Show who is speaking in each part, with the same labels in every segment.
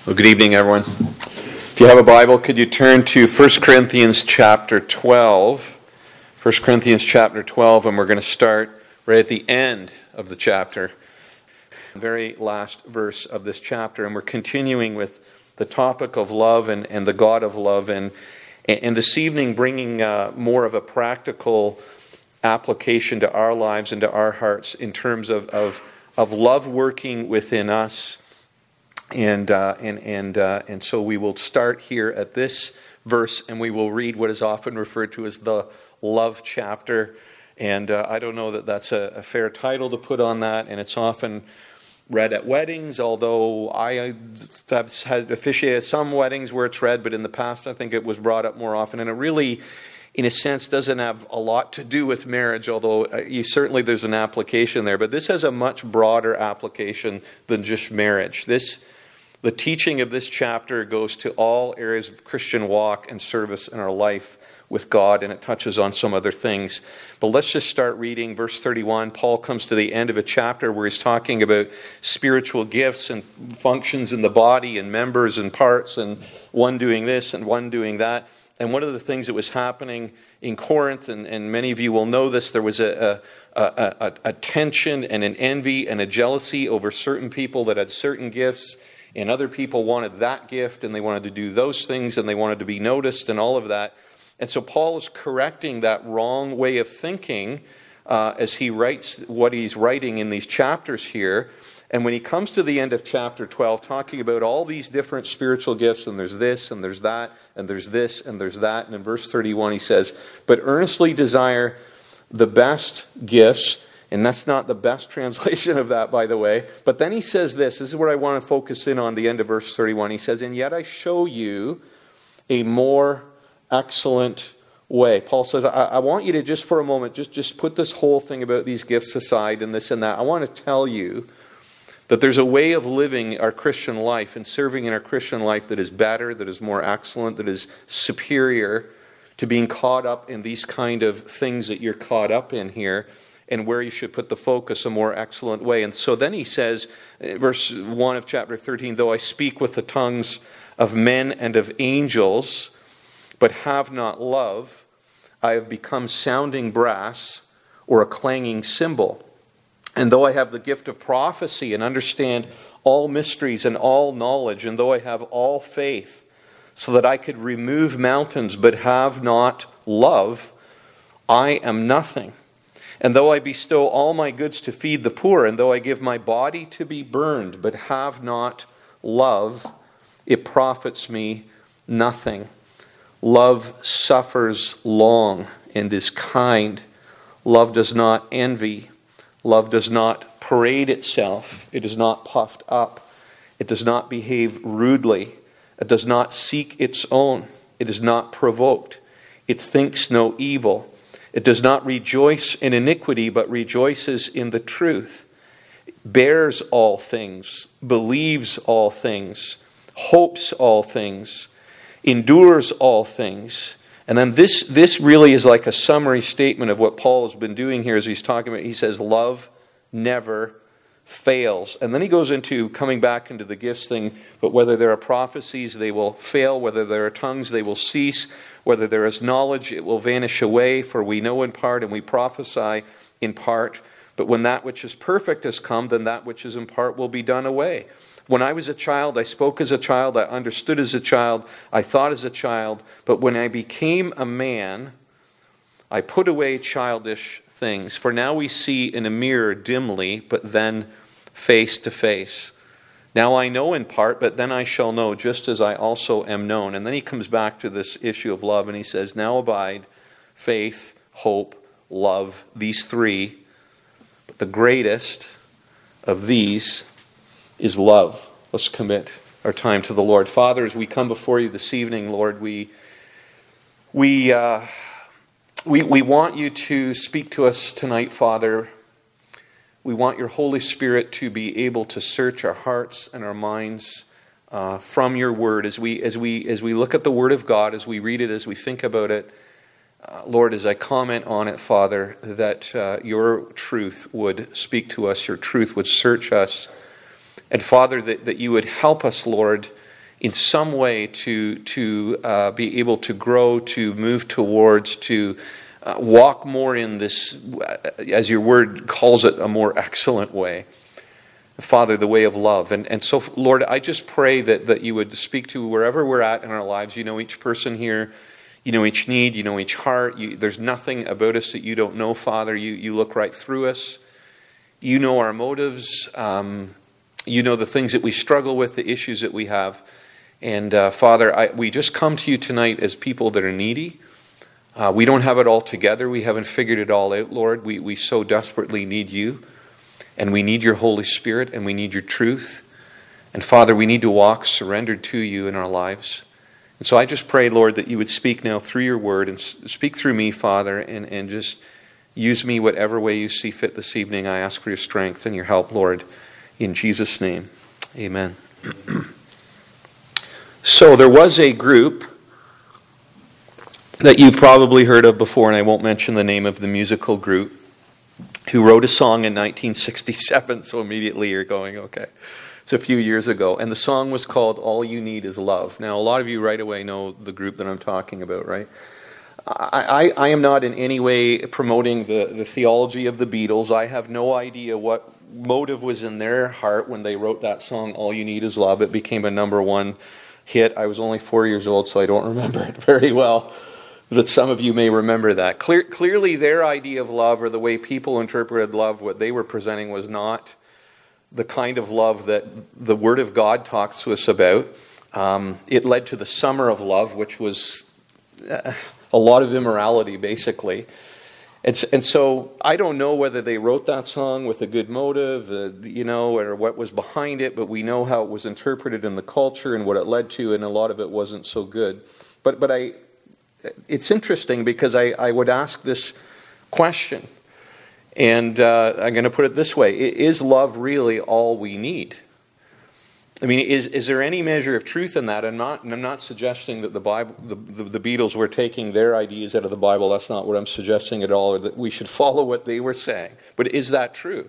Speaker 1: Well, good evening, everyone. If you have a Bible, could you turn to 1 Corinthians chapter 12? 1 Corinthians chapter 12, and we're going to start right at the end of the chapter. The very last verse of this chapter, and we're continuing with the topic of love and the God of love, and this evening bringing more of a practical application to our lives and to our hearts in terms of love working within us. And so we will start here at this verse, and we will read what is often referred to as the love chapter. And I don't know that that's a fair title to put on that, and it's often read at weddings, although I have had officiated some weddings where it's read, but in the past I think it was brought up more often. And it really, in a sense, doesn't have a lot to do with marriage, although certainly there's an application there. But this has a much broader application than just marriage. The teaching of this chapter goes to all areas of Christian walk and service in our life with God, and it touches on some other things. But let's just start reading verse 31. Paul comes to the end of a chapter where he's talking about spiritual gifts and functions in the body and members and parts, and one doing this and one doing that. And one of the things that was happening in Corinth, and many of you will know this, there was a tension and an envy and a jealousy over certain people that had certain gifts. And other people wanted that gift, and they wanted to do those things, and they wanted to be noticed, and all of that. And so Paul is correcting that wrong way of thinking as he writes what he's writing in these chapters here. And when he comes to the end of chapter 12, talking about all these different spiritual gifts, and there's this, and there's that, and there's this, and there's that. And in verse 31 he says, "But earnestly desire the best gifts." And that's not the best translation of that, by the way. But then he says this is where I want to focus in on the end of verse 31. He says, "And yet I show you a more excellent way." Paul says, I want you to just for a moment, just put this whole thing about these gifts aside and this and that. I want to tell you that there's a way of living our Christian life and serving in our Christian life that is better, that is more excellent, that is superior to being caught up in these kind of things that you're caught up in here, and where you should put the focus a more excellent way. And so then he says, verse 1 of chapter 13, "Though I speak with the tongues of men and of angels, but have not love, I have become sounding brass or a clanging cymbal. And though I have the gift of prophecy and understand all mysteries and all knowledge, and though I have all faith, so that I could remove mountains, but have not love, I am nothing. And though I bestow all my goods to feed the poor, and though I give my body to be burned, but have not love, it profits me nothing. Love suffers long and is kind. Love does not envy. Love does not parade itself. It is not puffed up. It does not behave rudely. It does not seek its own. It is not provoked. It thinks no evil. It does not rejoice in iniquity, but rejoices in the truth. It bears all things, believes all things, hopes all things, endures all things." And then this really is like a summary statement of what Paul has been doing here as he's talking about. He says, love never fails. And then he goes into coming back into the gifts thing, but whether there are prophecies, they will fail. Whether there are tongues, they will cease. Whether there is knowledge, it will vanish away, for we know in part and we prophesy in part. But when that which is perfect has come, then that which is in part will be done away. When I was a child, I spoke as a child, I understood as a child, I thought as a child. But when I became a man, I put away childish things. For now we see in a mirror dimly, but then face to face. Now I know in part, but then I shall know, just as I also am known. And then he comes back to this issue of love, and he says, "Now abide faith, hope, love, these three. But the greatest of these is love." Let's commit our time to the Lord. Father, as we come before you this evening, Lord, we want you to speak to us tonight, Father. We want your Holy Spirit to be able to search our hearts and our minds from your word as we look at the word of God, as we read it, as we think about it. Lord, as I comment on it, Father, that your truth would speak to us, your truth would search us. And Father, that you would help us, Lord, in some way to be able to grow, to move towards, to walk more in this, as your word calls it, a more excellent way. Father, the way of love. And so, Lord, I just pray that you would speak to wherever we're at in our lives. You know each person here. You know each need. You know each heart. There's nothing about us that you don't know, Father. You look right through us. You know our motives. You know the things that we struggle with, the issues that we have. And Father, we just come to you tonight as people that are needy. We don't have it all together. We haven't figured it all out, Lord. We so desperately need you. And we need your Holy Spirit, and we need your truth. And Father, we need to walk surrendered to you in our lives. And so I just pray, Lord, that you would speak now through your word, and speak through me, Father, and just use me whatever way you see fit this evening. I ask for your strength and your help, Lord, in Jesus' name. Amen. So there was a group that you've probably heard of before, and I won't mention the name of the musical group, who wrote a song in 1967, so immediately you're going, okay. It's a few years ago, and the song was called All You Need Is Love. Now, a lot of you right away know the group that I'm talking about, right? I am not in any way promoting the theology of the Beatles. I have no idea what motive was in their heart when they wrote that song, All You Need Is Love. It became a #1 hit. I was only 4 years old, so I don't remember it very well. But some of you may remember that. Clearly, their idea of love, or the way people interpreted love, what they were presenting was not the kind of love that the Word of God talks to us about. It led to the summer of love, which was a lot of immorality, basically. And so I don't know whether they wrote that song with a good motive, or what was behind it, but we know how it was interpreted in the culture and what it led to, and a lot of it wasn't so good. But it's interesting because I would ask this question, and I'm going to put it this way. Is love really all we need? I mean, is there any measure of truth in that? I'm not suggesting that the Bible, the Beatles were taking their ideas out of the Bible. That's not what I'm suggesting at all, or that we should follow what they were saying. But is that true?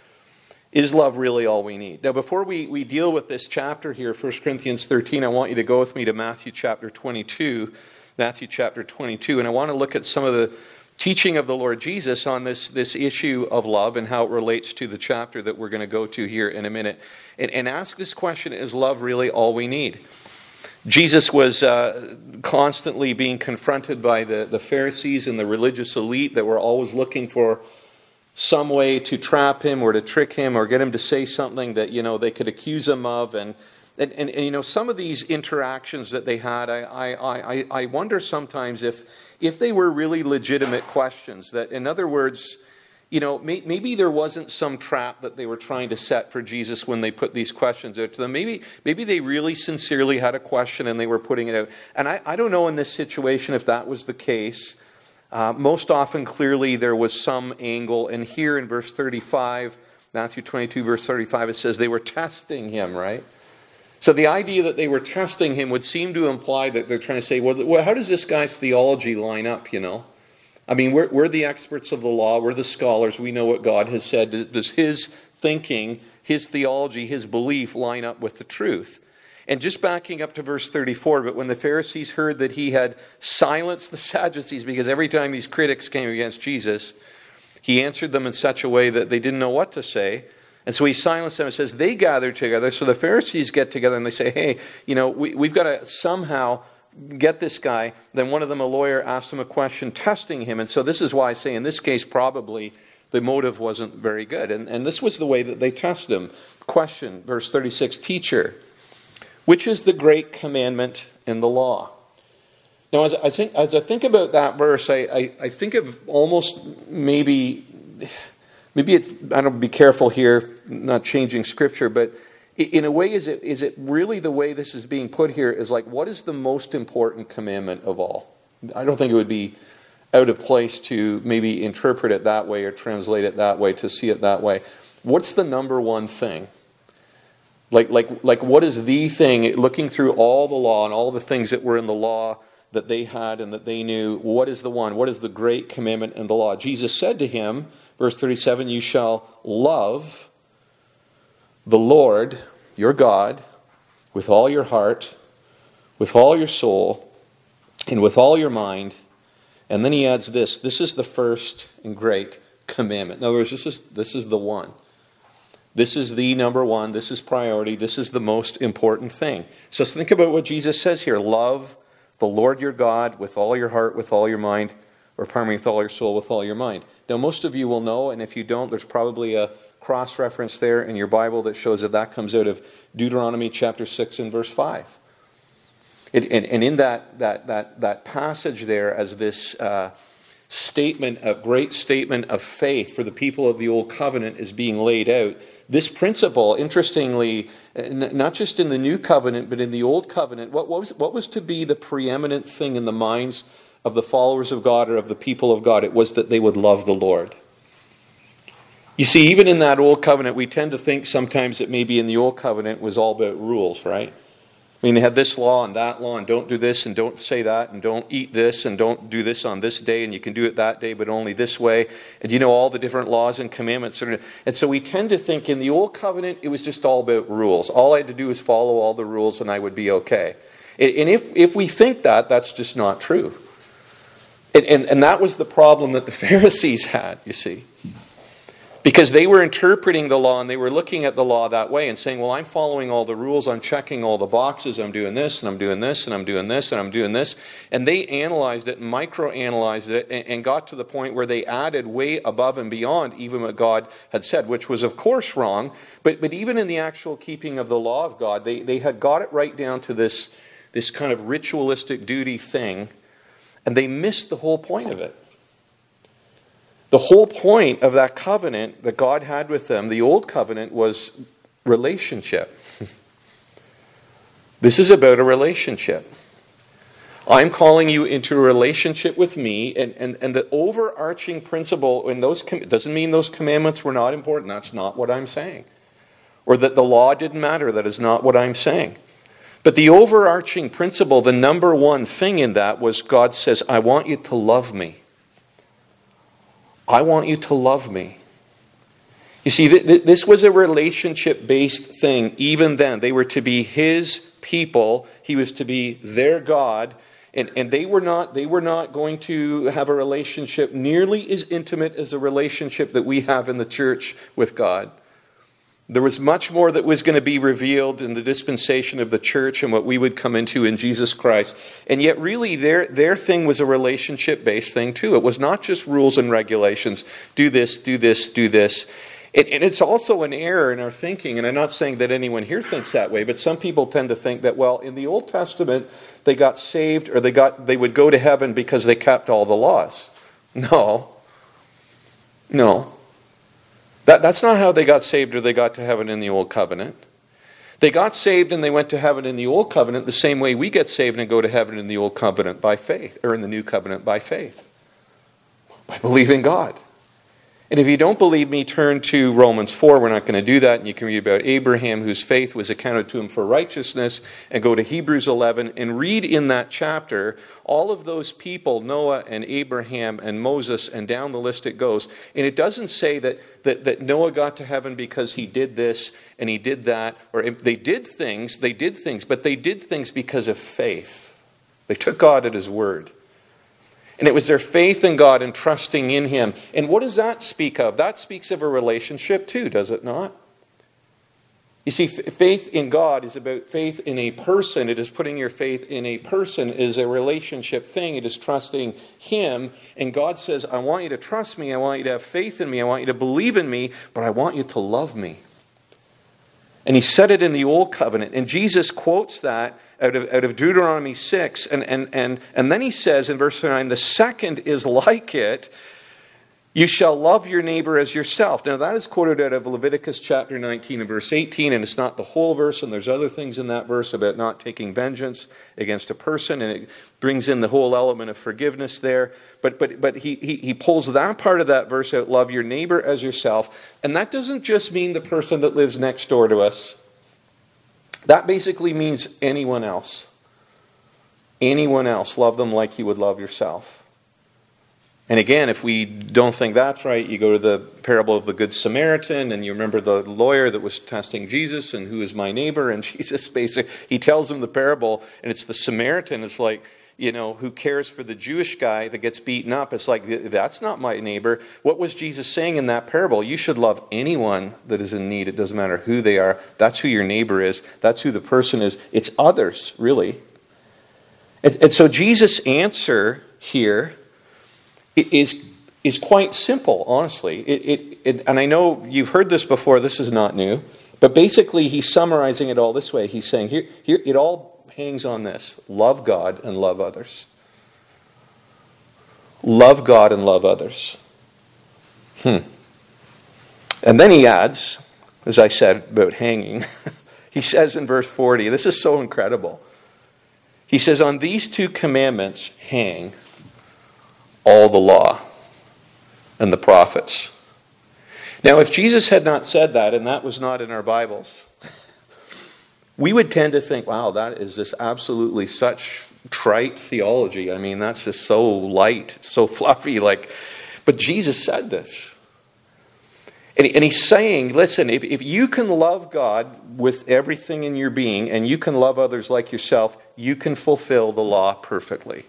Speaker 1: Is love really all we need? Now, before we deal with this chapter here, 1 Corinthians 13, I want you to go with me to Matthew chapter 22. Matthew chapter 22, and I want to look at some of the teaching of the Lord Jesus on this issue of love and how it relates to the chapter that we're going to go to here in a minute, and ask this question: is love really all we need? Jesus was constantly being confronted by the Pharisees and the religious elite that were always looking for some way to trap him or to trick him or get him to say something that they could accuse him of. And some of these interactions that they had, I wonder sometimes if they were really legitimate questions. That, in other words, maybe there wasn't some trap that they were trying to set for Jesus when they put these questions out to them. Maybe they really sincerely had a question and they were putting it out. And I don't know in this situation if that was the case. Most often, clearly, there was some angle. And here in verse 35, Matthew 22, verse 35, it says they were testing him, right? So the idea that they were testing him would seem to imply that they're trying to say, well, how does this guy's theology line up, I mean, we're the experts of the law. We're the scholars. We know what God has said. Does his thinking, his theology, his belief line up with the truth? And just backing up to verse 34, but when the Pharisees heard that he had silenced the Sadducees, because every time these critics came against Jesus, he answered them in such a way that they didn't know what to say. And so he silenced them and says, they gathered together. So the Pharisees get together and they say, hey, we've got to somehow get this guy. Then one of them, a lawyer, asked him a question, testing him. And so this is why I say in this case, probably the motive wasn't very good. And this was the way that they tested him. Question, verse 36, Teacher, which is the great commandment in the law? Now, as I think about that verse, I think of almost maybe it's, I don't be careful here, not changing scripture, but in a way, is it really the way this is being put here is like, what is the most important commandment of all? I don't think it would be out of place to maybe interpret it that way or translate it that way, to see it that way. What's the number one thing? Like what is the thing, looking through all the law and all the things that were in the law that they had and that they knew, what is the one? What is the great commandment in the law? Jesus said to him, verse 37, you shall love the Lord, your God, with all your heart with all your soul, and with all your mind. And then he adds this. This is the first and great commandment. In other words, this is the one. This is the number one. This is priority. This is the most important thing. So think about what Jesus says here. Love the Lord your God with all your heart, with all your mind, or pardon me, with all your soul, with all your mind. Now, most of you will know, and if you don't, there's probably a cross-reference there in your Bible that shows that comes out of Deuteronomy chapter 6 and verse 5. And in that passage there, as this statement, a great statement of faith for the people of the Old Covenant is being laid out, this principle, interestingly, not just in the New Covenant, but in the Old Covenant, what was to be the preeminent thing in the minds of the followers of God or of the people of God? It was that they would love the Lord. You see, even in that Old Covenant, we tend to think sometimes that maybe in the Old Covenant was all about rules, right? I mean, they had this law and that law, and don't do this and don't say that, and don't eat this and don't do this on this day, and you can do it that day, but only this way. And you know all the different laws and commandments. And so we tend to think in the Old Covenant, it was just all about rules. All I had to do was follow all the rules and I would be okay. And if we think that, that's just not true. And that was the problem that the Pharisees had, you see. Because they were interpreting the law and they were looking at the law that way and saying, well, I'm following all the rules, I'm checking all the boxes, I'm doing this, and I'm doing this, and I'm doing this, and I'm doing this. And they analyzed it, micro-analyzed it, and got to the point where they added way above and beyond even what God had said, which was of course wrong. But even in the actual keeping of the law of God, they had got it right down to this kind of ritualistic duty thing, and they missed the whole point of it. The whole point of that covenant that God had with them, the old covenant, was relationship. This is about a relationship. I'm calling you into a relationship with me, and the overarching principle in those doesn't mean those commandments were not important. That's not what I'm saying. Or that the law didn't matter. That is not what I'm saying. But the overarching principle, the number one thing in that was God says, I want you to love me. I want you to love me. You see, this was a relationship-based thing even then. They were to be His people. He was to be their God. And they were not going to have a relationship nearly as intimate as a relationship that we have in the church with God. There was much more that was going to be revealed in the dispensation of the church and what we would come into in Jesus Christ. And yet really their thing was a relationship-based thing too. It was not just rules and regulations. Do this, do this, do this. And it's also an error in our thinking, and I'm not saying that anyone here thinks that way, but some people tend to think that, well, in the Old Testament, they got saved or they would go to heaven because they kept all the laws. No. That's not how they got saved or they got to heaven in the Old Covenant. They got saved and they went to heaven in the Old Covenant the same way we get saved and go to heaven in the Old Covenant by faith, or in the New Covenant by faith. By believing God. And if you don't believe me, turn to Romans 4. We're not going to do that. And you can read about Abraham, whose faith was accounted to him for righteousness, and go to Hebrews 11 and read in that chapter all of those people, Noah and Abraham and Moses, and down the list it goes. And it doesn't say that Noah got to heaven because he did this and he did that, or they did things, but they did things because of faith. They took God at His word. And it was their faith in God and trusting in Him. And what does that speak of? That speaks of a relationship too, does it not? You see, faith in God is about faith in a person. It is putting your faith in a person. It is a relationship thing. It is trusting Him. And God says, I want you to trust me. I want you to have faith in me. I want you to believe in me. But I want you to love me. And He said it in the Old Covenant. And Jesus quotes that out of Deuteronomy 6. And then He says in verse 9, the second is like it. You shall love your neighbor as yourself. Now that is quoted out of Leviticus chapter 19 and verse 18. And it's not the whole verse. And there's other things in that verse about not taking vengeance against a person. And it brings in the whole element of forgiveness there. But he pulls that part of that verse out, love your neighbor as yourself. And that doesn't just mean the person that lives next door to us. That basically means anyone else. Anyone else. Love them like you would love yourself. And again, if we don't think that's right, you go to the parable of the Good Samaritan, and you remember the lawyer that was testing Jesus, and who is my neighbor? And Jesus basically, he tells him the parable, and it's the Samaritan. It's like, who cares for the Jewish guy that gets beaten up? It's like, that's not my neighbor. What was Jesus saying in that parable? You should love anyone that is in need. It doesn't matter who they are. That's who your neighbor is. That's who the person is. It's others, really. And so Jesus' answer here is quite simple, honestly. And I know you've heard this before. This is not new. But basically, he's summarizing it all this way. He's saying, here it all hangs on this. Love God and love others. Love God and love others. And then he adds, as I said about hanging, he says in verse 40, this is so incredible. He says, on these two commandments hang all the law and the prophets. Now, if Jesus had not said that, and that was not in our Bibles, we would tend to think, wow, that is just absolutely such trite theology. I mean, that's just so light, so fluffy. But Jesus said this. And he's saying, listen, if you can love God with everything in your being, and you can love others like yourself, you can fulfill the law perfectly.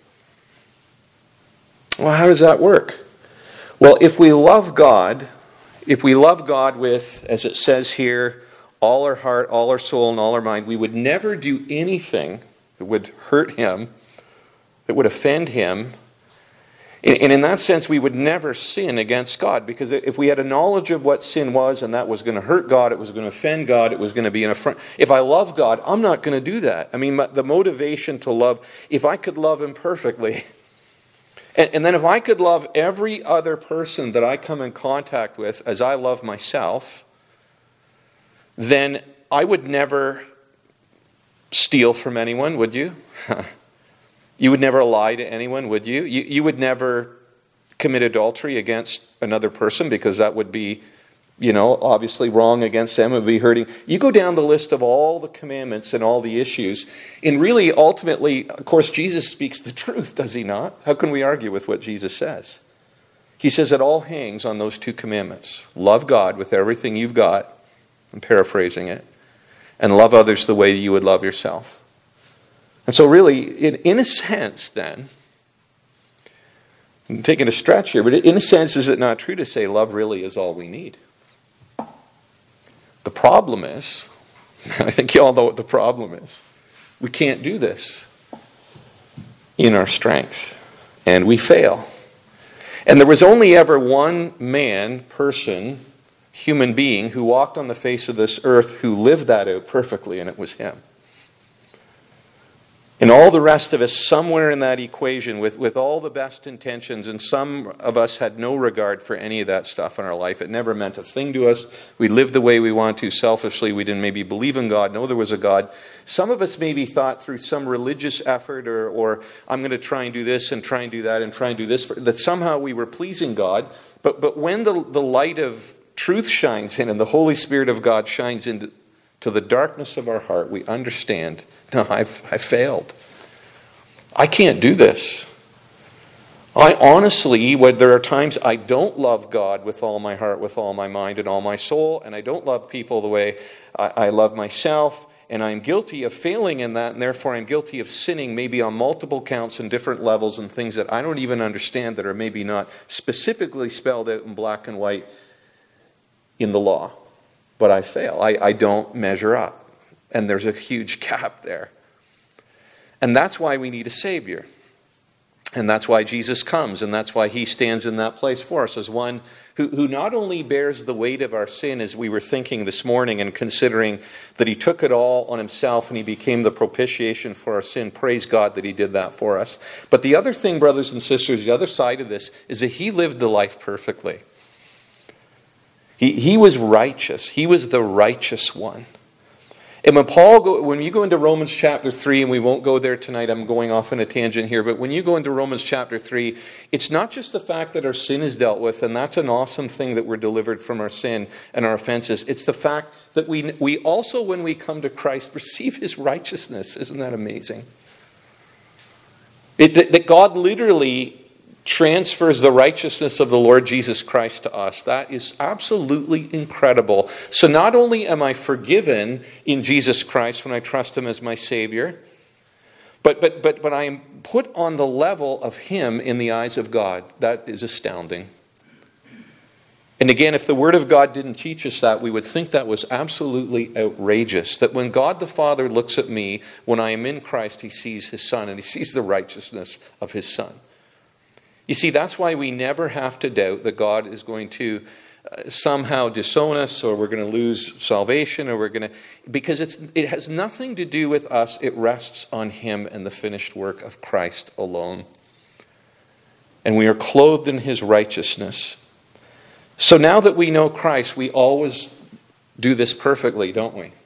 Speaker 1: Well, how does that work? Well, if we love God with, as it says here, all our heart, all our soul, and all our mind, we would never do anything that would hurt him, that would offend him. And in that sense, we would never sin against God, because if we had a knowledge of what sin was, and that was going to hurt God, it was going to offend God, it was going to be an affront. If I love God, I'm not going to do that. I mean, the motivation to love, if I could love him perfectly, and then if I could love every other person that I come in contact with as I love myself, then I would never steal from anyone, would you? You would never lie to anyone, would you? You would never commit adultery against another person, because that would be, obviously wrong against them. It would be hurting. You go down the list of all the commandments and all the issues, and really, ultimately, of course, Jesus speaks the truth, does he not? How can we argue with what Jesus says? He says it all hangs on those two commandments. Love God with everything you've got, I'm paraphrasing it, and love others the way you would love yourself. And so really, in a sense then, I'm taking a stretch here, but in a sense, is it not true to say love really is all we need? The problem is, I think you all know what the problem is, we can't do this in our strength, and we fail. And there was only ever one man, person, human being who walked on the face of this earth who lived that out perfectly, and it was him. And all the rest of us, somewhere in that equation, with all the best intentions, and some of us had no regard for any of that stuff in our life. It never meant a thing to us. We lived the way we wanted to selfishly. We didn't maybe believe in God, know there was a God. Some of us maybe thought through some religious effort, or I'm going to try and do this and try and do that and try and do this, that somehow we were pleasing God. But when the light of truth shines in and the Holy Spirit of God shines into the darkness of our heart, we understand, no, I failed. I can't do this. I honestly, there are times I don't love God with all my heart, with all my mind, and all my soul, and I don't love people the way I love myself, and I'm guilty of failing in that, and therefore I'm guilty of sinning maybe on multiple counts and different levels and things that I don't even understand, that are maybe not specifically spelled out in black and white in the law. But I fail. I don't measure up. And there's a huge gap there. And that's why we need a Savior. And that's why Jesus comes. And that's why he stands in that place for us as one who not only bears the weight of our sin, as we were thinking this morning and considering that he took it all on himself and he became the propitiation for our sin. Praise God that he did that for us. But the other thing, brothers and sisters, the other side of this is that he lived the life perfectly. He was righteous. He was the righteous one. And when you go into Romans chapter 3, and we won't go there tonight, I'm going off on a tangent here, but when you go into Romans chapter 3, it's not just the fact that our sin is dealt with, and that's an awesome thing that we're delivered from our sin and our offenses. It's the fact that we also, when we come to Christ, receive his righteousness. Isn't that amazing? That God literally transfers the righteousness of the Lord Jesus Christ to us. That is absolutely incredible. So not only am I forgiven in Jesus Christ when I trust Him as my Savior, but I am put on the level of Him in the eyes of God. That is astounding. And again, if the Word of God didn't teach us that, we would think that was absolutely outrageous. That when God the Father looks at me, when I am in Christ, He sees His Son, and He sees the righteousness of His Son. You see, that's why we never have to doubt that God is going to somehow disown us, or we're going to lose salvation, or because it has nothing to do with us. It rests on Him and the finished work of Christ alone. And we are clothed in His righteousness. So now that we know Christ, we always do this perfectly, don't we?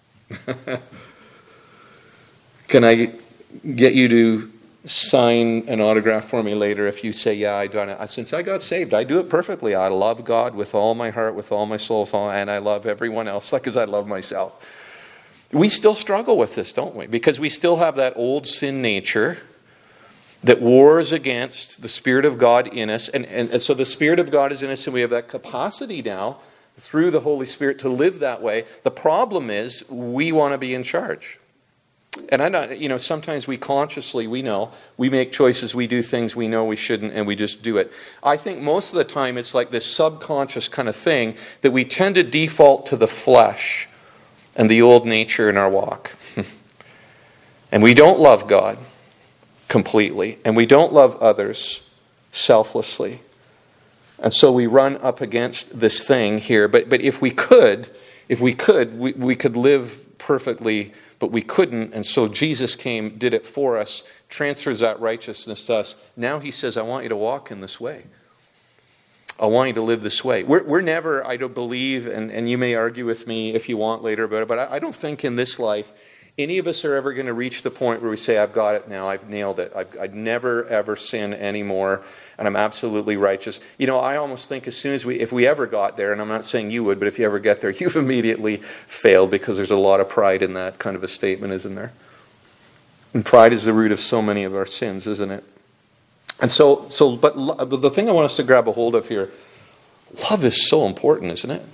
Speaker 1: Can I get you to sign an autograph for me later if you say, yeah, I've done it. Since I got saved, I do it perfectly. I love God with all my heart, with all my soul, and I love everyone else like as I love myself. We still struggle with this, don't we? Because we still have that old sin nature that wars against the Spirit of God in us. And so the Spirit of God is in us, and we have that capacity now through the Holy Spirit to live that way. The problem is we want to be in charge. And I know, sometimes we consciously, we know, we make choices, we do things we know we shouldn't, and we just do it. I think most of the time it's like this subconscious kind of thing that we tend to default to the flesh and the old nature in our walk. And we don't love God completely, and we don't love others selflessly. And so we run up against this thing here. But if we could, we could live perfectly, but we couldn't. And so Jesus came, did it for us, transfers that righteousness to us. Now He says, I want you to walk in this way. I want you to live this way. We're never, I don't believe, and you may argue with me if you want later about it, but I don't think in this life any of us are ever going to reach the point where we say, I've got it now, I've nailed it. I'd never, ever sin anymore, and I'm absolutely righteous. I almost think as soon as if we ever got there, and I'm not saying you would, but if you ever get there, you've immediately failed, because there's a lot of pride in that kind of a statement, isn't there? And pride is the root of so many of our sins, isn't it? And but the thing I want us to grab a hold of here, love is so important, isn't it?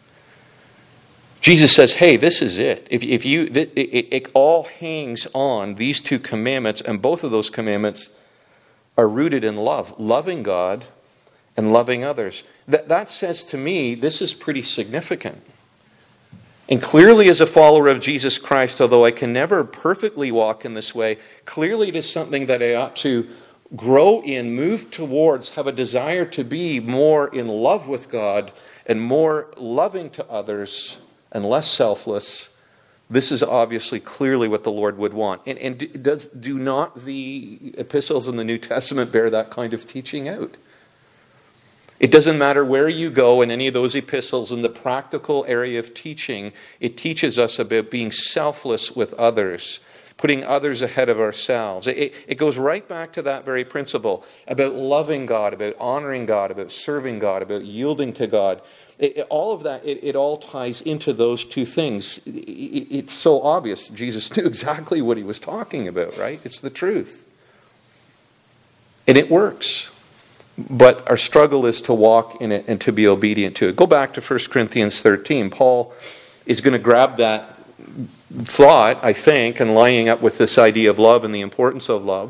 Speaker 1: Jesus says, hey, this is it. It all hangs on these two commandments, and both of those commandments are rooted in love. Loving God and loving others. That says to me, this is pretty significant. And clearly as a follower of Jesus Christ, although I can never perfectly walk in this way, clearly it is something that I ought to grow in, move towards, have a desire to be more in love with God and more loving to others and less selfless. This is obviously clearly what the Lord would want. And do not the epistles in the New Testament bear that kind of teaching out? It doesn't matter where you go in any of those epistles, in the practical area of teaching, it teaches us about being selfless with others, putting others ahead of ourselves. It goes right back to that very principle about loving God, about honoring God, about serving God, about yielding to God. All of that, it all ties into those two things. It's so obvious. Jesus knew exactly what He was talking about, right? It's the truth. And it works. But our struggle is to walk in it and to be obedient to it. Go back to 1 Corinthians 13. Paul is going to grab that thought, I think, and lining up with this idea of love and the importance of love.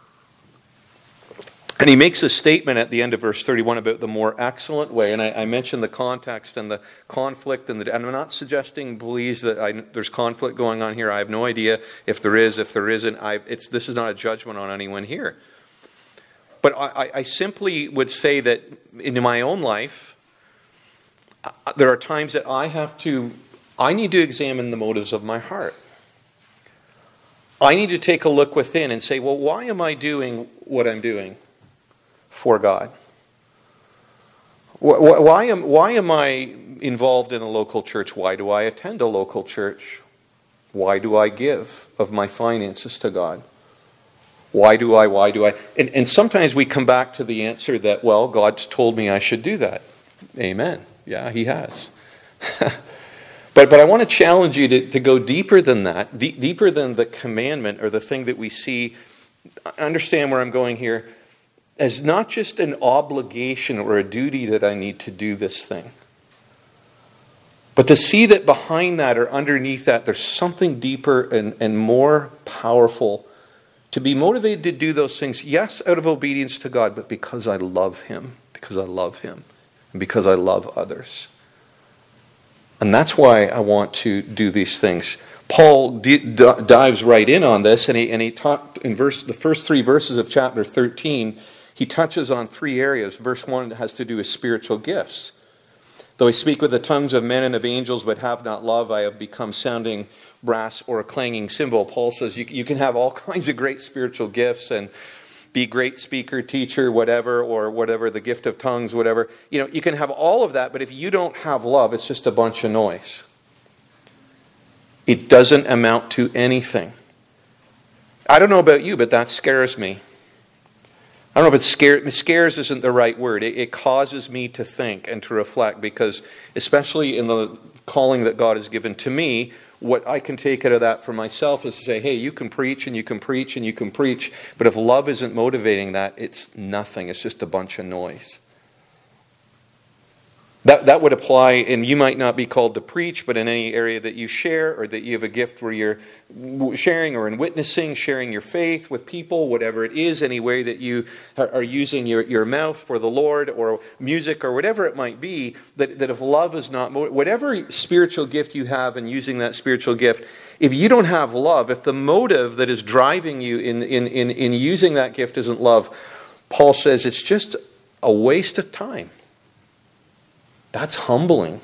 Speaker 1: And he makes a statement at the end of verse 31 about the more excellent way. And I mentioned the context and the conflict. And I'm not suggesting, please, that there's conflict going on here. I have no idea if there is, if there isn't. This is not a judgment on anyone here. But I simply would say that in my own life, there are times that I need to examine the motives of my heart. I need to take a look within and say, well, why am I doing what I'm doing for God? Why am I involved in a local church? Why do I attend a local church? Why do I give of my finances to God? Why do I? And sometimes we come back to the answer that, well, God's told me I should do that. Amen. Yeah, He has. But I want to challenge you to go deeper than that, deeper than the commandment or the thing that we see. Understand where I'm going here. as not just an obligation or a duty that I need to do this thing, but to see that behind that or underneath that, there's something deeper and more powerful. To be motivated to do those things, yes, out of obedience to God, but because I love Him, and because I love others. And that's why I want to do these things. Paul dives right in on this, and he talked in the first 3 verses of chapter 13. He touches on 3 areas. Verse 1 has to do with spiritual gifts. Though I speak with the tongues of men and of angels, but have not love, I have become sounding brass or a clanging cymbal. Paul says you can have all kinds of great spiritual gifts and be great speaker, teacher, whatever, or whatever, the gift of tongues, whatever. You can have all of that, but if you don't have love, it's just a bunch of noise. It doesn't amount to anything. I don't know about you, but that scares me. I don't know if scares isn't the right word. It causes me to think and to reflect, because especially in the calling that God has given to me, what I can take out of that for myself is to say, hey, you can preach and you can preach and you can preach, but if love isn't motivating that, it's nothing. It's just a bunch of noise. That would apply, and you might not be called to preach, but in any area that you share, or that you have a gift where you're sharing or in witnessing, sharing your faith with people, whatever it is, any way that you are using your mouth for the Lord, or music, or whatever it might be, that if love is not, whatever spiritual gift you have and using that spiritual gift, if you don't have love, if the motive that is driving you in using that gift isn't love, Paul says it's just a waste of time. That's humbling.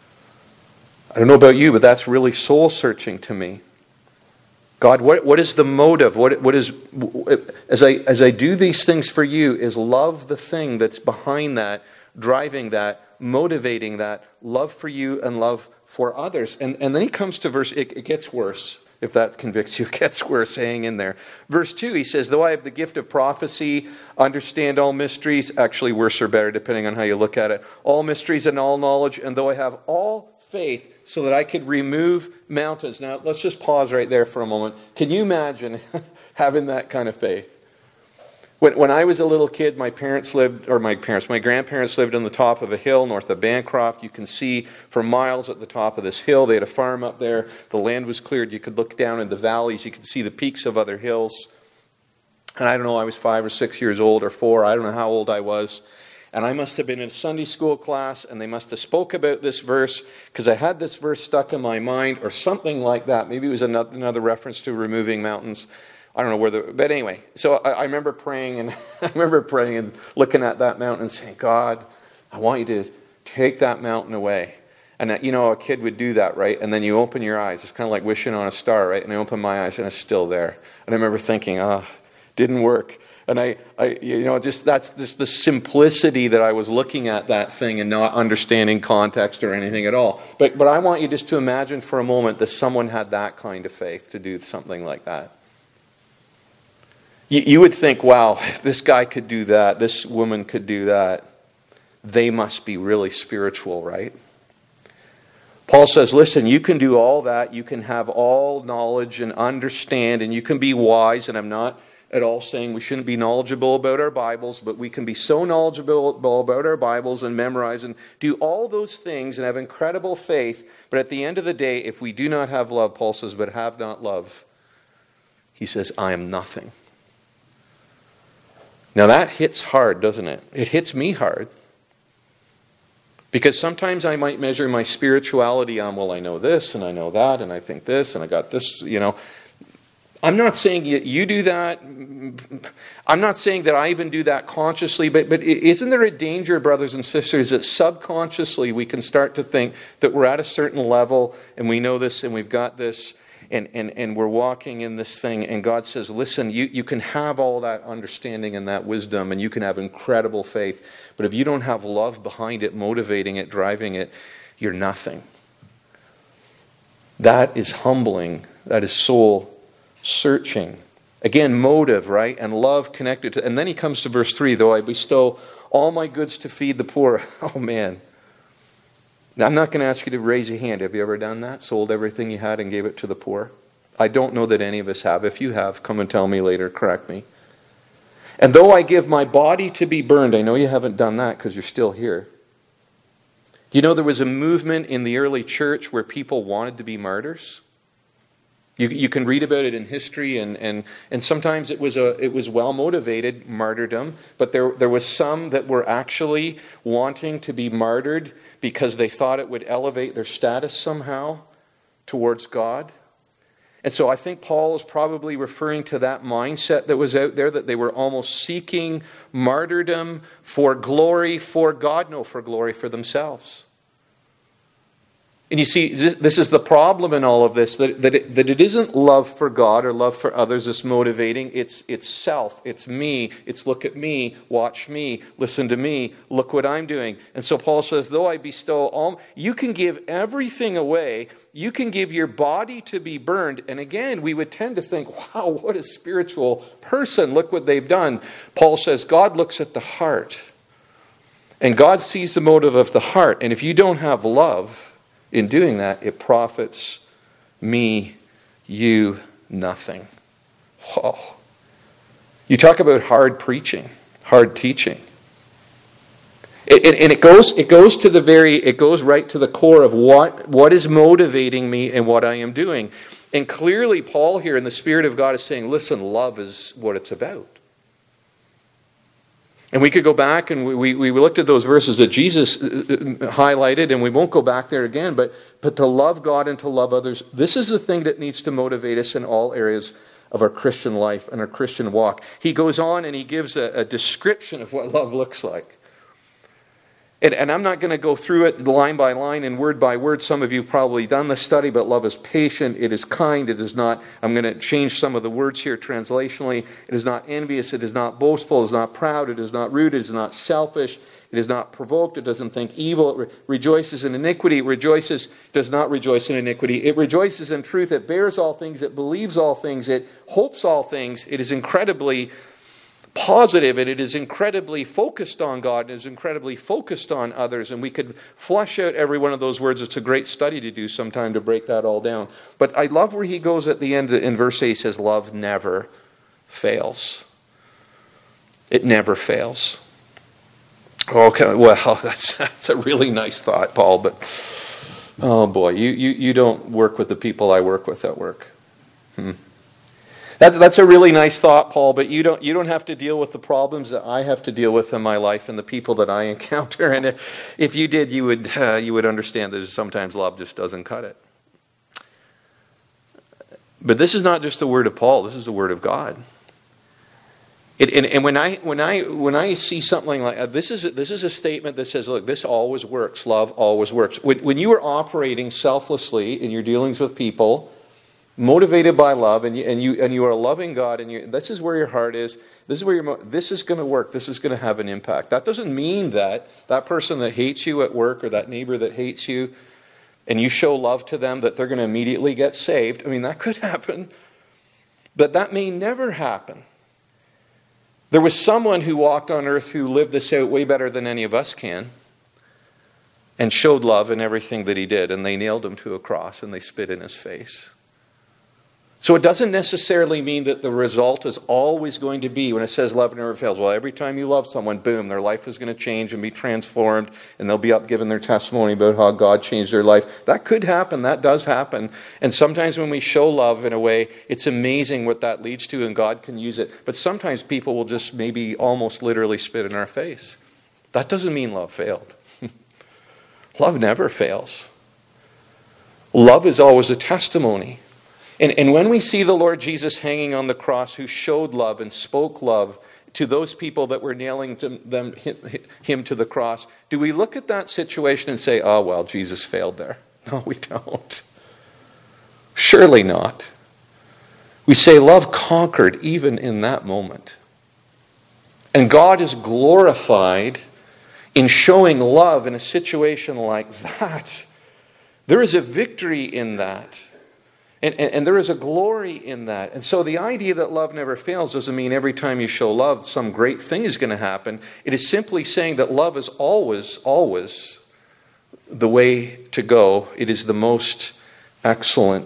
Speaker 1: I don't know about you, but that's really soul-searching to me. God, what is the motive? What is, as I do these things for you, is love the thing that's behind that, driving that, motivating that, love for you and love for others. And then he comes to verse, it gets worse. If that convicts you, it gets worse. Hang in there. Verse 2, he says, though I have the gift of prophecy, understand all mysteries, actually worse or better depending on how you look at it, all mysteries and all knowledge, and though I have all faith so that I could remove mountains. Now, let's just pause right there for a moment. Can you imagine having that kind of faith? When I was a little kid, my grandparents lived on the top of a hill north of Bancroft. You can see for miles at the top of this hill. They had a farm up there. The land was cleared. You could look down in the valleys. You could see the peaks of other hills. And I don't know, I was 5 or 6 years old or 4. I don't know how old I was. And I must have been in a Sunday school class, and they must have spoke about this verse, because I had this verse stuck in my mind, or something like that. Maybe it was another reference to removing mountains. I don't know but anyway. So I remember praying, and looking at that mountain and saying, God, I want you to take that mountain away. And a kid would do that, right? And then you open your eyes. It's kind of like wishing on a star, right? And I open my eyes, and it's still there. And I remember thinking, didn't work. And that's just the simplicity that I was looking at that thing and not understanding context or anything at all. But I want you just to imagine for a moment that someone had that kind of faith to do something like that. You would think, wow, if this guy could do that, this woman could do that, they must be really spiritual, right? Paul says, listen, you can do all that. You can have all knowledge and understand, and you can be wise. And I'm not at all saying we shouldn't be knowledgeable about our Bibles, but we can be so knowledgeable about our Bibles and memorize and do all those things and have incredible faith. But at the end of the day, if we do not have love, Paul says, but have not love, he says, I am nothing. Now that hits hard, doesn't it? It hits me hard. Because sometimes I might measure my spirituality on, well, I know this and I know that and I think this and I got this, I'm not saying you do that. I'm not saying that I even do that consciously, but isn't there a danger, brothers and sisters, that subconsciously we can start to think that we're at a certain level and we know this and we've got this and we're walking in this thing, and God says, listen, you can have all that understanding and that wisdom, and you can have incredible faith, but if you don't have love behind it, motivating it, driving it, you're nothing. That is humbling. That is soul searching. Again, motive, right? And love connected to, and then he comes to verse 3, though I bestow all my goods to feed the poor. Oh man. Now, I'm not going to ask you to raise your hand. Have you ever done that? Sold everything you had and gave it to the poor? I don't know that any of us have. If you have, come and tell me later, correct me. And though I give my body to be burned, I know you haven't done that because you're still here. Do you know there was a movement in the early church where people wanted to be martyrs? You can read about it in history, and sometimes it was well-motivated martyrdom, but there was some that were actually wanting to be martyred because they thought it would elevate their status somehow towards God. And so I think Paul is probably referring to that mindset that was out there, that they were almost seeking martyrdom for glory for God, no, for glory for themselves. And you see, this is the problem in all of this, that it isn't love for God or love for others that's motivating. It's self. It's me. It's look at me, watch me, listen to me, look what I'm doing. And so Paul says, though I bestow all, you can give everything away. You can give your body to be burned. And again, we would tend to think, wow, what a spiritual person. Look what they've done. Paul says, God looks at the heart. And God sees the motive of the heart. And if you don't have love, in doing that, it profits me, you, nothing. Oh. You talk about hard preaching, hard teaching. And it goes right to the core of what is motivating me and what I am doing. And clearly Paul here in the Spirit of God is saying, listen, love is what it's about. And we could go back and we looked at those verses that Jesus highlighted, and we won't go back there again, but to love God and to love others, this is the thing that needs to motivate us in all areas of our Christian life and our Christian walk. He goes on and he gives a description of what love looks like. And I'm not going to go through it line by line and word by word. Some of you have probably done this study, but love is patient, it is kind, it is not, I'm going to change some of the words here translationally. It is not envious, it is not boastful, it is not proud, it is not rude, it is not selfish, it is not provoked, it doesn't think evil, it rejoices in iniquity, does not rejoice in iniquity. It rejoices in truth, it bears all things, it believes all things, it hopes all things, it is incredibly positive, and it is incredibly focused on God, and is incredibly focused on others. And we could flesh out every one of those words. It's a great study to do sometime to break that all down. But I love where he goes at the end in verse 8. He says, love never fails. It never fails. Okay, well, that's a really nice thought, Paul, but oh boy, you don't work with the people I work with at work. That's a really nice thought, Paul, but you don't have to deal with the problems that I have to deal with in my life and the people that I encounter. And if you did, you would understand that sometimes love just doesn't cut it. But this is not just the word of Paul. This is the word of God. And when I see something like this is a statement that says, look, this always works. Love always works. When you are operating selflessly in your dealings with people, motivated by love, and you are a loving God, and this is where your heart is. This is where this is going to work. This is going to have an impact. That doesn't mean that person that hates you at work or that neighbor that hates you, and you show love to them, that they're going to immediately get saved. I mean, that could happen, but that may never happen. There was someone who walked on earth who lived this out way better than any of us can, and showed love in everything that he did, and they nailed him to a cross and they spit in his face. So it doesn't necessarily mean that the result is always going to be, when it says love never fails, well, every time you love someone, boom, their life is going to change and be transformed, and they'll be up giving their testimony about how God changed their life. That could happen. That does happen. And sometimes when we show love in a way, it's amazing what that leads to, and God can use it. But sometimes people will just maybe almost literally spit in our face. That doesn't mean love failed. Love never fails. Love is always a testimony. And when we see the Lord Jesus hanging on the cross, who showed love and spoke love to those people that were nailing him to the cross, do we look at that situation and say, oh, well, Jesus failed there? No, we don't. Surely not. We say love conquered even in that moment. And God is glorified in showing love in a situation like that. There is a victory in that. And there is a glory in that. And so the idea that love never fails doesn't mean every time you show love, some great thing is going to happen. It is simply saying that love is always, always the way to go. It is the most excellent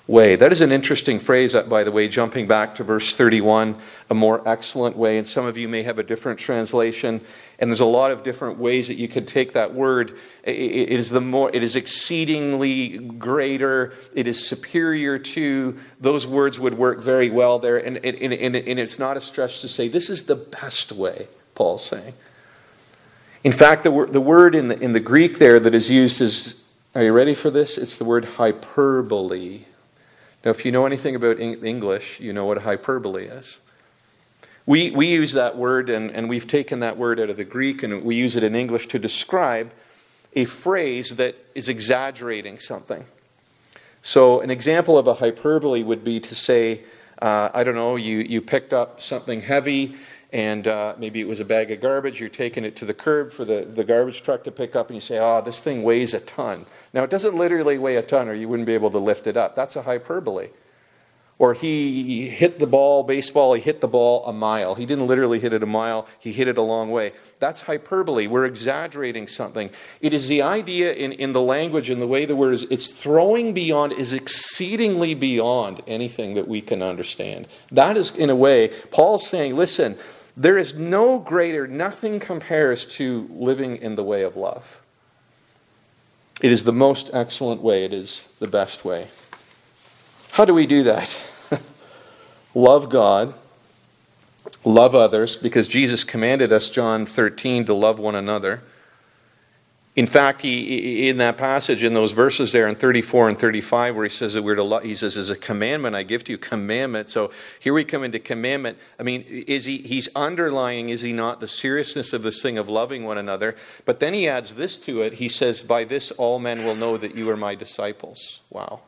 Speaker 1: way. That is an interesting phrase, by the way, jumping back to verse 31, a more excellent way. And some of you may have a different translation, and there's a lot of different ways that you could take that word. It is exceedingly greater, it is superior to. Those words would work very well there, and it's not a stretch to say this is the best way, Paul's saying. In fact, the word in the Greek there that is used is, are you ready for this? It's the word hyperbole. Now, if you know anything about English, you know what hyperbole is. We use that word, and we've taken that word out of the Greek, and we use it in English to describe a phrase that is exaggerating something. So an example of a hyperbole would be to say, I don't know, you picked up something heavy, and maybe it was a bag of garbage. You're taking it to the curb for the garbage truck to pick up, and you say, this thing weighs a ton. Now, it doesn't literally weigh a ton, or you wouldn't be able to lift it up. That's a hyperbole. Or he hit the baseball, he hit the ball a mile. He didn't literally hit it a mile, he hit it a long way. That's hyperbole. We're exaggerating something. It is the idea in the language and the way the word is, it's throwing beyond, is exceedingly beyond anything that we can understand. That is, in a way, Paul's saying, listen, there is no greater, nothing compares to living in the way of love. It is the most excellent way. It is the best way. How do we do that? Love God, love others, because Jesus commanded us, John 13, to love one another. In fact, he in that passage, in those verses there in 34 and 35, where he says that we're to love, he says, as a commandment I give to you, commandment. So here we come into commandment. I mean, he's underlying, is he not, the seriousness of this thing of loving one another. But then he adds this to it. He says, by this all men will know that you are my disciples. Wow.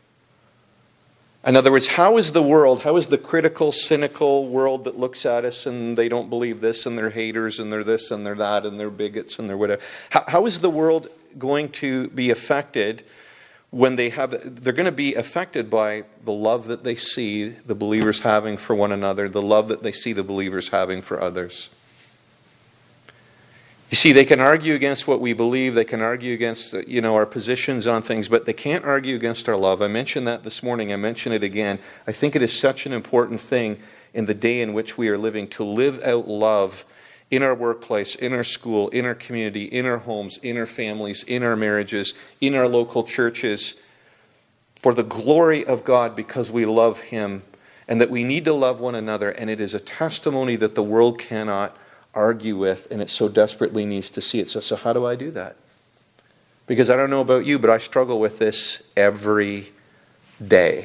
Speaker 1: In other words, how is the critical, cynical world that looks at us and they don't believe this and they're haters and they're this and they're that and they're bigots and they're whatever. How is the world going to be affected when they're going to be affected by the love that they see the believers having for one another, the love that they see the believers having for others? You see, they can argue against what we believe. They can argue against, our positions on things, but they can't argue against our love. I mentioned that this morning. I mention it again. I think it is such an important thing in the day in which we are living, to live out love in our workplace, in our school, in our community, in our homes, in our families, in our marriages, in our local churches, for the glory of God, because we love Him, and that we need to love one another. And it is a testimony that the world cannot argue with, and it so desperately needs to see it. So how do I do that? Because I don't know about you, but I struggle with this every day.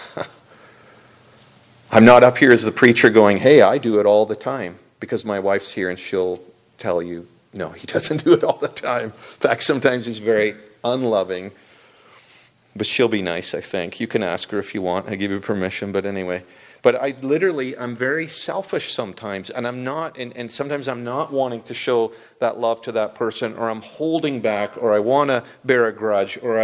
Speaker 1: I'm not up here as the preacher going, hey, I do it all the time, because my wife's here and she'll tell you, no, he doesn't do it all the time. In fact, sometimes he's very unloving, but she'll be nice, I think. You can ask her if you want. I give you permission, but anyway. But I'm very selfish sometimes, and and sometimes I'm not wanting to show that love to that person, or I'm holding back, or I want to bear a grudge, or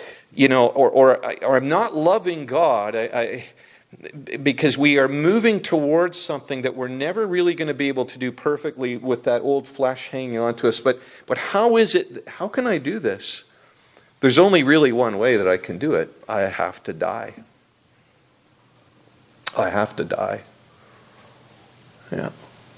Speaker 1: I'm not loving God, because we are moving towards something that we're never really going to be able to do perfectly with that old flesh hanging on to us. But how can I do this? There's only really one way that I can do it. I have to die. I have to die. Yeah.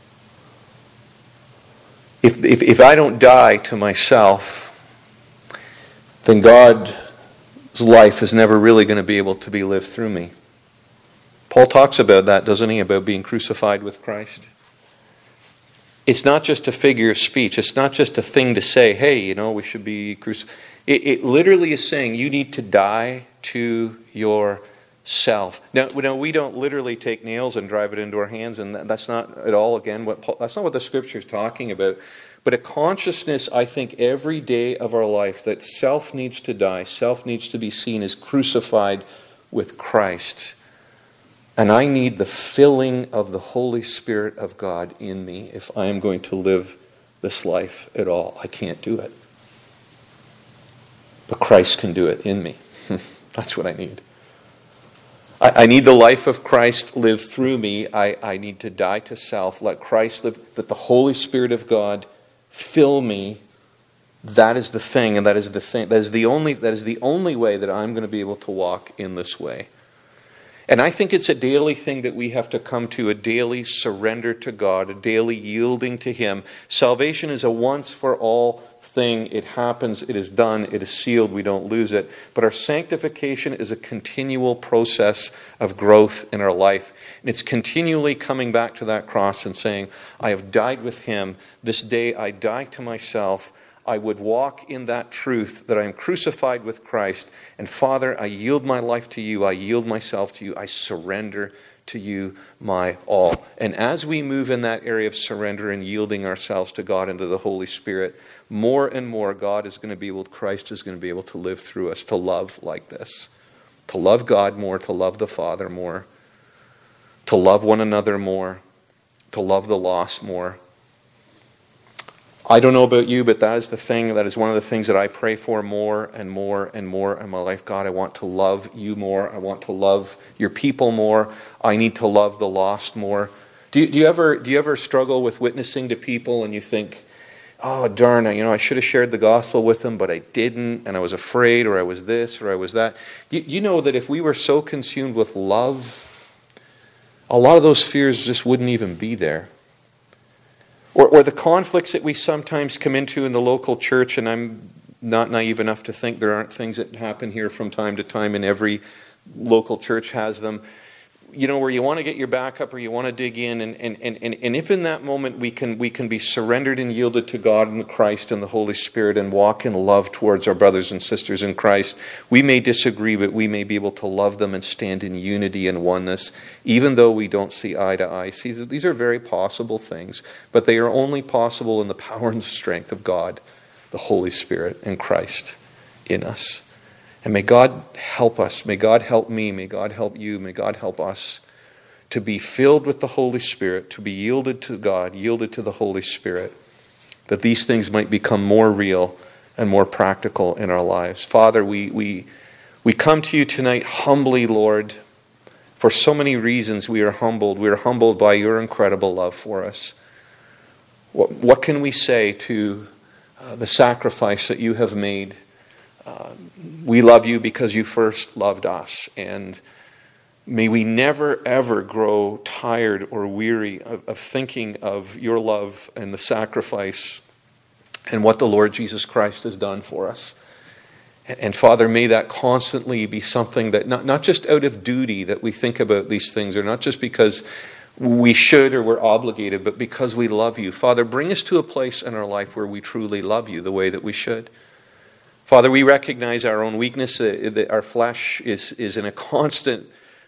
Speaker 1: If I don't die to myself, then God's life is never really going to be able to be lived through me. Paul talks about that, doesn't he? About being crucified with Christ. It's not just a figure of speech. It's not just a thing to say, hey, we should be crucified. It literally is saying you need to die to yourself. Now, we don't literally take nails and drive it into our hands, and that's not at all, again, that's not what the Scripture is talking about. But a consciousness, I think, every day of our life that self needs to die, self needs to be seen as crucified with Christ. And I need the filling of the Holy Spirit of God in me if I am going to live this life at all. I can't do it. But Christ can do it in me. That's what I need. I need the life of Christ live through me. I need to die to self. Let Christ live. Let the Holy Spirit of God fill me That is the thing, and that is the only way that I'm going to be able to walk in this way. And I think it's a daily thing that we have to come to, a daily surrender to God, a daily yielding to Him. Salvation is a once-for-all thing. It happens, it is done, it is sealed, we don't lose it. But our sanctification is a continual process of growth in our life. And it's continually coming back to that cross and saying, I have died with Him. This day I die to myself. I would walk in that truth that I am crucified with Christ. And Father, I yield my life to you. I yield myself to you. I surrender to you my all. And as we move in that area of surrender and yielding ourselves to God and to the Holy Spirit, more and more God is going to be able, Christ is going to be able to live through us, to love like this. To love God more, to love the Father more, to love one another more, to love the lost more. I don't know about you, but that is one of the things that I pray for more and more and more in my life. God, I want to love you more. I want to love your people more. I need to love the lost more. Do you ever struggle with witnessing to people and you think, oh darn, I should have shared the gospel with them, but I didn't, and I was afraid, or I was this, or I was that. You know that if we were so consumed with love, a lot of those fears just wouldn't even be there. Or the conflicts that we sometimes come into in the local church, and I'm not naive enough to think there aren't things that happen here from time to time, and every local church has them, where you want to get your back up or you want to dig in, and if in that moment we can be surrendered and yielded to God and Christ and the Holy Spirit and walk in love towards our brothers and sisters in Christ, we may disagree, but we may be able to love them and stand in unity and oneness, even though we don't see eye to eye. See, these are very possible things, but they are only possible in the power and strength of God, the Holy Spirit, and Christ in us. And may God help us. May God help me. May God help you. May God help us to be filled with the Holy Spirit, to be yielded to God, yielded to the Holy Spirit, that these things might become more real and more practical in our lives. Father, we come to you tonight humbly, Lord. For so many reasons we are humbled. We are humbled by your incredible love for us. What can we say to the sacrifice that you have made? We love you because you first loved us, and may we never ever grow tired or weary of thinking of your love and the sacrifice and what the Lord Jesus Christ has done for us. And Father, may that constantly be something that not just out of duty that we think about these things, or not just because we should or we're obligated, but because we love you. Father, bring us to a place in our life where we truly love you the way that we should. Father, we recognize our own weakness, that our flesh is in a constant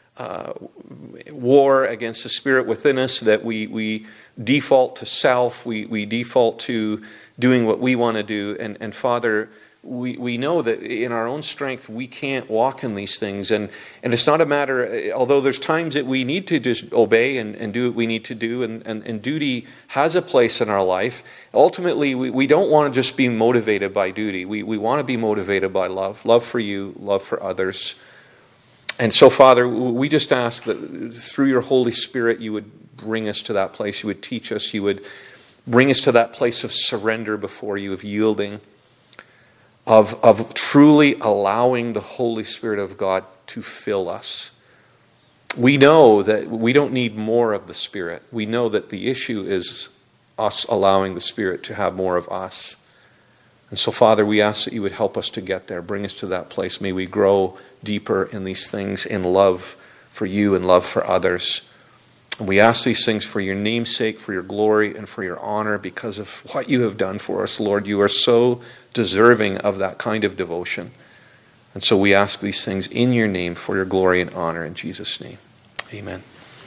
Speaker 1: war against the spirit within us, that we default to self, we default to doing what we want to do. And Father, we know that in our own strength we can't walk in these things. And it's not a matter, although there's times that we need to just obey and do what we need to do, and duty has a place in our life. Ultimately, we don't want to just be motivated by duty. We want to be motivated by love for you, love for others. And so, Father, we just ask that through your Holy Spirit you would bring us to that place. You would teach us. You would bring us to that place of surrender before you, of yielding, of truly allowing the Holy Spirit of God to fill us. We know that we don't need more of the Spirit. We know that the issue is us allowing the Spirit to have more of us. And so, Father, we ask that you would help us to get there. Bring us to that place. May we grow deeper in these things, in love for you and love for others. And we ask these things for your name's sake, for your glory, and for your honor, because of what you have done for us, Lord. You are so deserving of that kind of devotion. And so we ask these things in your name for your glory and honor, in Jesus' name. Amen.